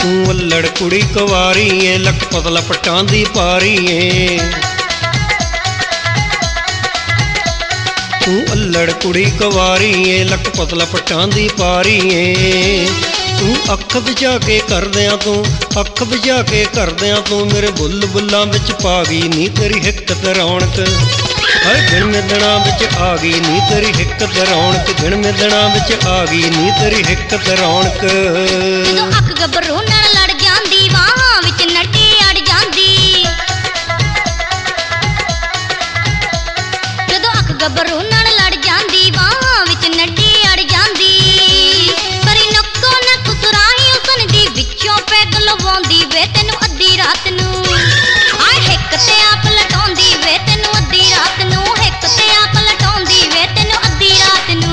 ਤੂੰ ਅੱਲੜ ਕੁੜੀ ਕੁਵਾਰੀ ਏ, ਲੱਕ ਪਤਲਾ ਪੱਟਾਂ ਦੀ ਪਾਰੀ ਏ। ਤੂੰ ਅੱਲੜ ਕੁੜੀ ਕੁਵਾਰੀ ਏ, ਲੱਕ ਪਤਲਾ ਪੱਟਾਂ ਦੀ ਪਾਰੀ ਏ। ਤੂੰ ਅੱਖ ਬੁਝਾ ਕੇ ਕਰਦਿਆਂ ਤੂੰ, ਅੱਖ ਬੁਝਾ ਕੇ ਕਰਦਿਆਂ ਤੂੰ ਮੇਰੇ ਬੁੱਲ ਬੁੱਲਾਂ ਵਿੱਚ ਪਾ ਗਈ ਨੀ ਤੇਰੀ ਹਿੱਕ ਤੇ ਰੌਣਕ। ਹਰ ਦਿਨ ਮਿੱਦਣਾ ਵਿੱਚ ਆ ਗਈ ਨੀ ਤੇਰੀ ਹਿੱਕ ਤੇ ਰੌਣਕ, ਦਿਨ ਮਿੱਦਣਾ ਵਿੱਚ ਆ ਗਈ ਨੀ ਤੇਰੀ ਹਿੱਕ ਤੇ ਰੌਣਕ। ਜਦੋਂ ਅੱਖ ਗੱਭਰੂ ਨਾਲ ਲੜ ਜਾਂਦੀ, ਬਾਹਾਂ ਵਿੱਚ ਨੱਡੀ ਅੜ ਜਾਂਦੀ। ਜਦੋਂ ਅੱਖ ਗੱਭਰੂ ਨਾਲ ਲੜ ਜਾਂਦੀ, ਬਾਹਾਂ ਵਿੱਚ ਨੱਡੀ ਅੜ ਜਾਂਦੀ। ਕਰੀ ਨੱਕੋ ਨੱਕ ਸੁਰਾਹੀ ਉਸਨ ਦੀ ਵਿੱਚੋਂ ਪੈਗ ਲਵਾਉਂਦੀ ਵੇ ਤੈਨੂੰ ਅੱਧੀ ਰਾਤ ਨੂੰ। ਆਏ ਹਿੱਕ ਤੇ ਆਪ ਲਟਾਉਂਦੀ ਵੇ ਤੈਨੂੰ ਅੱਧੀ ਰਾਤ ਨੂੰ, ਹਿੱਕ ਤੇ ਆਪ ਲਟਾਉਂਦੀ ਵੇ ਤੈਨੂੰ ਅੱਧੀ ਰਾਤ ਨੂੰ।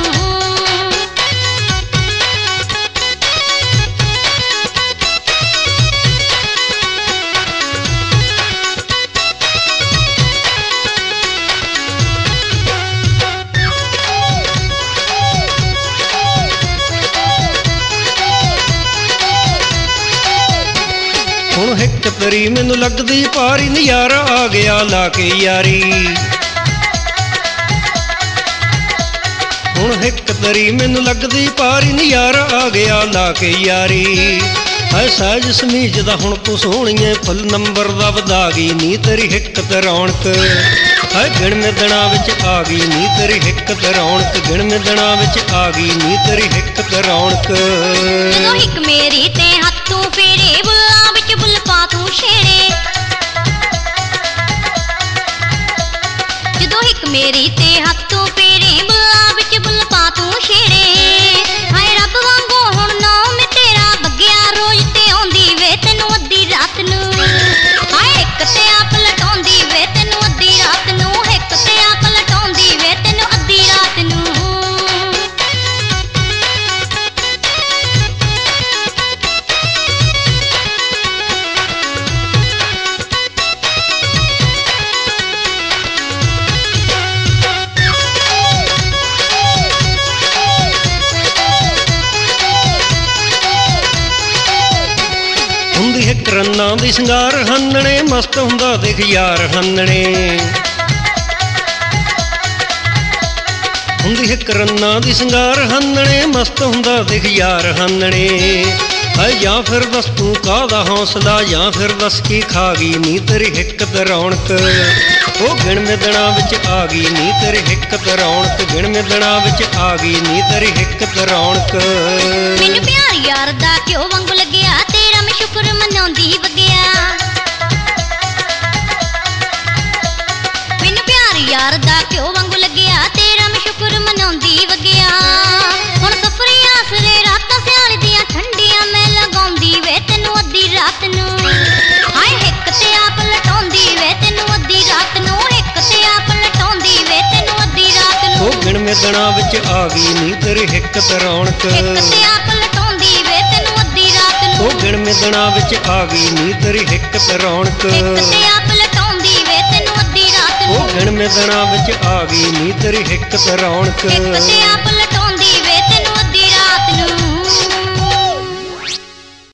ਹੁਣ ਹਿੱਕ ਤੇਰੀ ਮੈਨੂੰ ਲੱਗਦੀ ਭਾਰੀ, ਨਜ਼ਾਰਾ ਆ ਗਿਆ ਲਾ ਕੇ ਯਾਰੀ। ਹੁਣ ਹਿੱਕ ਤੇਰੀ ਮੈਨੂੰ ਲੱਗਦੀ ਭਾਰੀ, ਨਜ਼ਾਰਾ ਆ ਗਿਆ ਲਾ ਕੇ ਯਾਰੀ। ਹਾਏ ਸਾਜ ਸਮੀਜ ਦਾ ਹੁਣ ਤੂੰ ਸੋਹਣੀਏ, ਫੁੱਲ ਨੰਬਰ ਦਾ ਵਧਾ ਗਈ ਨੀ ਤੇਰੀ ਹਿੱਕ ਤੇ ਰੌਣਕ। ਹਾਏ ਗਿਣ ਮਿੱਦਣਾ ਵਿੱਚ ਆ ਗਈ ਨੀ ਤੇਰੀ ਹਿੱਕ ਤੇ ਰੌਣਕ, ਗਿਣ ਮਿੱਦਣਾ ਵਿੱਚ ਆ ਗਈ ਨੀ ਤੇਰੀ ਹਿੱਕ ਤੇ ਰੌਣਕ। ਜਦੋਂ ਹਿੱਕ ਮੇਰੀ ਤੇ ਹੱਥੋਂ ਫੇਰੇ, ਬੁੱਲਾਂ ਵਿੱਚ ਬੁੱਲ ਪਾ ਤੂੰ ਛੇੜੇ। ਜਦੋਂ ਹਿੱਕ ਮੇਰੀ ਤੇ ਹੱਥੋਂ ਫੇਰੇ, ਬੁੱਲਾਂ ਵਿੱਚ ਬੁੱਲ ਪਾ ਤੂੰ ਛੇੜੇ। ਹਾਏ ਰੱਬ ਵਾਂਗੂ ਹੁਣ ਨਾਮ ਤੇਰਾ ਬੱਗਿਆ, ਰੋਜ਼ ਤੇ ਆਉਂਦੀ ਵੇ ਤੈਨੂੰ ਅੱਧੀ ਰਾਤ ਨੂੰ। ਹਾਏ ਹਿੱਕ ਤੇ ਆਪ ਲਟਾਉਂਦੀ ਵੇ ਤੈਨੂੰ ਅੱਧੀ ਰਾਤ ਨੂੰ, ਹਿੱਕ ਤੇ ਆਪ ਲਟਾਉਂਦੀ ਵੇ ਤੈਨੂੰ ਅੱਧੀ ਰਾਤ ਨੂੰ। ਹੁੰਦੀ ਹਿੱਕ ਰੰਨਾਂ ਦੀ ਸ਼ਿੰਗਾਰ ਹੰਨਣੇ, ਮਸਤ ਹੁੰਦਾ ਦਿਖ ਯਾਰ ਹੰਨਣੇ। ਹੁੰਦੀ ਹਿੱਕ ਰੰਨਾਂ ਦੀ ਸ਼ਿੰਗਾਰ ਹੰਨਣੇ, ਮਸਤ ਹੁੰਦਾ ਦਿਖ ਯਾਰ ਹੰਨਣੇ। ਹਾਏ ਜਾਂ ਫਿਰ ਦੱਸ ਤੂੰ ਕਾਹਦਾ ਹੌਸਲਾ, ਜਾਂ ਫਿਰ ਦੱਸ ਕੀ ਖਾ ਗਈ ਨੀ ਤੇਰੀ ਹਿੱਕ ਤੇ ਰੌਣਕ। ਉਹ ਗਿਣ ਮਿੱਦਣਾ ਵਿੱਚ ਆ ਗਈ ਨੀ ਤੇਰੀ ਹਿੱਕ ਤੇ ਰੌਣਕ, ਗਿਣ ਮਿੱਦਣਾ ਵਿੱਚ ਆ ਗਈ ਨੀ ਤੇਰੀ ਹਿੱਕ ਤੇ ਰੌਣਕ। ਮੈਨੂੰ ਪਿਆਰ ਯਾਰ ਦਾ ਕਿਉਂ ਵਾਂਗੂ ਲੱਗਿਆ, ਤੇਰਾ ਮੈਂ ਸ਼ੁਕਰ ਮਨਾਉਂਦੀ ਵਗਿਆ। ਮੈਨੂੰ ਪਿਆਰ ਯਾਰ ਦਾ ਕਿਉਂ ਵਾਂਗੂ ਲੱਗਿਆ, ਤੇਰਾ ਮੈਂ ਸ਼ੁਕਰ ਮਨਾਉਂਦੀ ਵਗਿਆ। ਹੁਣ ਸਫਰੀ ਆਸਰੇ ਰਾਤਾਂ ਸਿਆਲ ਦੀਆਂ ਠੰਡੀਆਂ ਮੈਂ ਲਗਾਉਂਦੀ ਵੇ ਤੈਨੂੰ ਅੱਧੀ ਰਾਤ ਨੂੰ। ਹਾਏ ਹਿੱਕ ਤੇ ਆਪ ਲਟਾਉਂਦੀ ਵੇ ਤੈਨੂੰ ਅੱਧੀ ਰਾਤ ਨੂੰ, ਹਿੱਕ ਤੇ ਆਪ ਲਟਾਉਂਦੀ ਵੇ ਤੈਨੂੰ ਅੱਧੀ ਰਾਤ ਨੂੰ। ਉਹ ਗਿਣ ਮਿੱਦਣਾ ਵਿੱਚ ਆ ਗਈ ਨੀ ਤੇਰੀ ਹਿੱਕ ਤੇ ਰੌਣਕ। ਹਿੱਕ ਤੇ ਆਪ ਲਟਾਉਂਦੀ ਵੇ ਤੈਨੂੰ ਅੱਧੀ ਰਾਤ ਨੂੰ। ਉਹ ਗਿਣ ਮਿੱਦਣਾ ਵਿੱਚ ਆ ਗਈ ਨੀ ਤੇਰੀ ਹਿੱਕ ਤੇ ਰੌਣਕ। ਹਿੱਕ ਤੇ ਆਪ ਲਟਾਉਂਦੀ ਵੇ ਤੈਨੂੰ ਅੱਧੀ ਰਾਤ ਨੂੰ। ਉਹ ਗਿਣ ਮਿੱਦਣਾ ਵਿੱਚ ਆ ਗਈ ਨੀ ਤੇਰੀ ਹਿੱਕ ਤੇ ਰੌਣਕ। ਹਿੱਕ ਤੇ ਆਪ